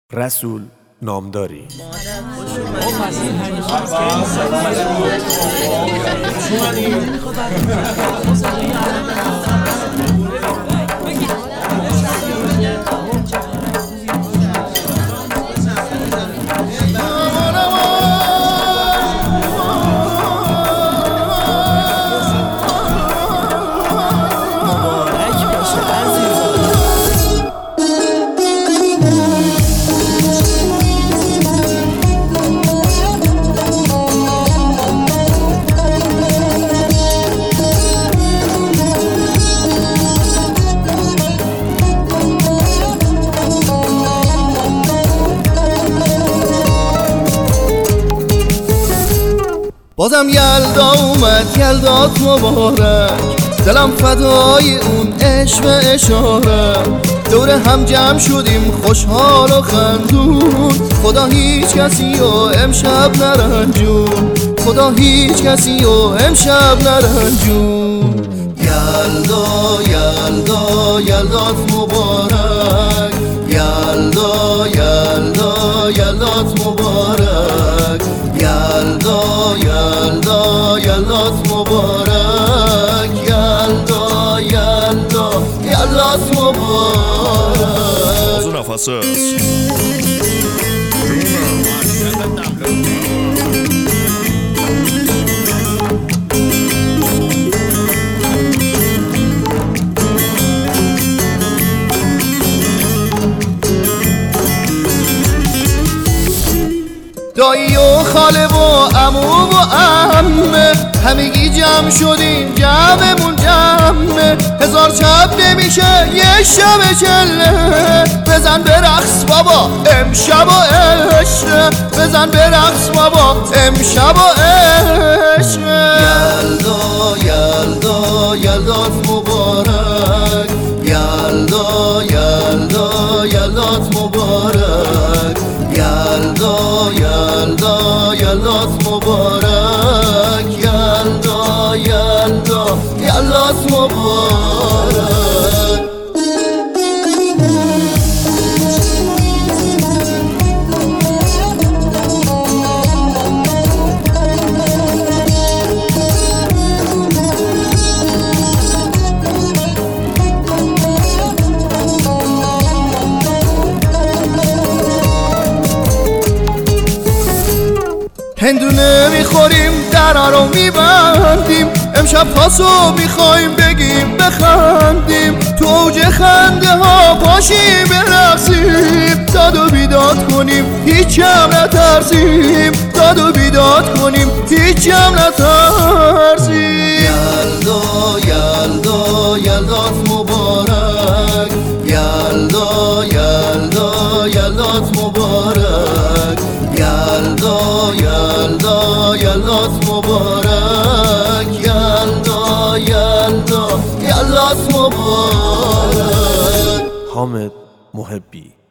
رسول نامداری. بازم یلدا اومد، یلدات مبارک، دلم فدای اون عشق و اشاره. دور هم جمع شدیم خوشحال و خندون، خدا هیچ کسی و امشب نرنجون، خدا هیچ کسی و امشب نرنجون. یلدا یلدا یلدات مبارک، یلدا یلدا یلدات مبارک، یلدا یلدا یلدات مبارک، یلدا یلدا یلدات مبارک. از نفس است دایی و خاله و عمو و عمه همگی جمع شدیم، جمعمون جمعه. هزار شب نمیشه یه شب چله، بزن برقص بابا امشب و عشق، بزن برقص بابا امشب و عشق. یلدا یلدا یلدات مبارک، یلدا یلدا یلدات مبارک، یلدا یلدا یلدات مبارک، یلدا یلدا یلدات مبارک. هندونه میخوریم درا رو میبندیم، امشب پاسو میخوایم بگیم بخندیم، تو اوج خنده ها پاشیم برقصیم، داد و بیداد کنیم هیچ کم نترسیم، داد و بیداد کنیم هیچ کم نترسیم. یلدا یلدا یلدات مبارک، یلدا یلدا یلدات مبارک، یلدا یلدا یلدات مبارک، یلدا یلدا یلدات مبارک. حامد محبی.